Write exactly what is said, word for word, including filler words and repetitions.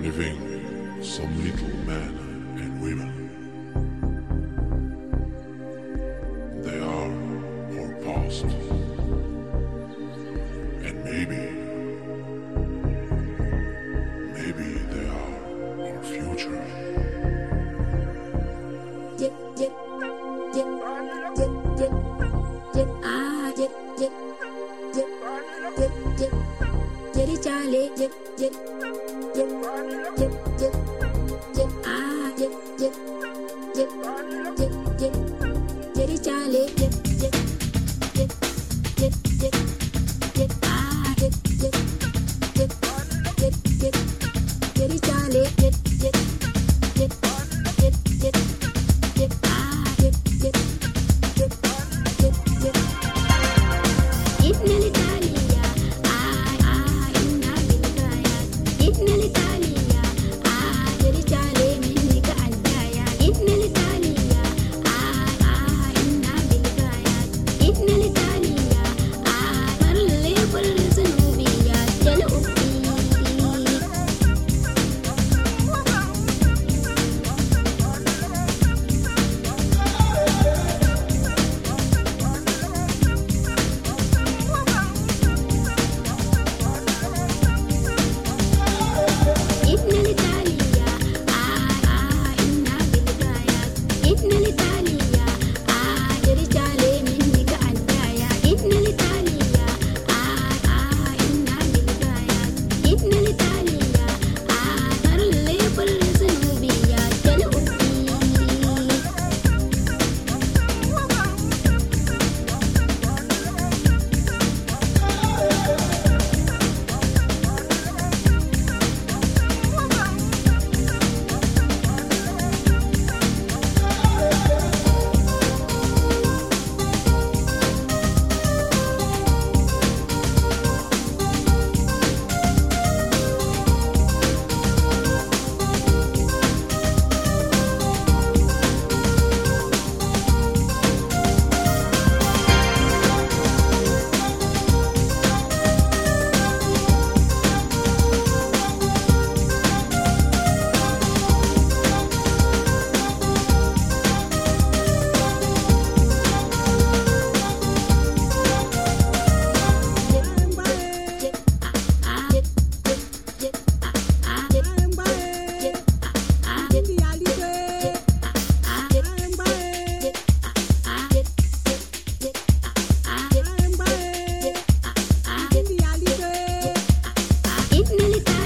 living some little men and women. They are our past, and maybe, maybe they are our future. Yeah, yeah, yeah, yeah, yeah, yeah, ah, yeah, yeah, yeah, yeah, yeah, yeah, Charlie, yeah, yeah, yeah, yeah, yeah, yeah, ah, yeah, yeah, yeah, yeah, yeah, yeah, Charlie, yeah, yeah, yeah, yeah, yeah, yeah, ah, yeah, yeah, yeah, yeah, yeah, yeah, Charlie, yeah, yeah, yeah, yeah, yeah. Yeah, ah, yeah, yeah, yeah, yeah, yeah. Inna l'Italia, ah, ah, inna bilgaya. Inna l'Italia, ah, rijale minnika aldaya. Inna l'Italia, ah, ah, inna bilgaya. Inna l'Italia, ah, parle parle zunubiya, jal ubi. Inna l'Italia, ah, ah, inna bilgaya. Inna l'Italia, ah, rijale minnika aldaya. Inna l'Italia, ah, ah, inna bilgaya. Inna l'Italia, ah, parle parle zunubiya, jal ubi. Inna l'Italia.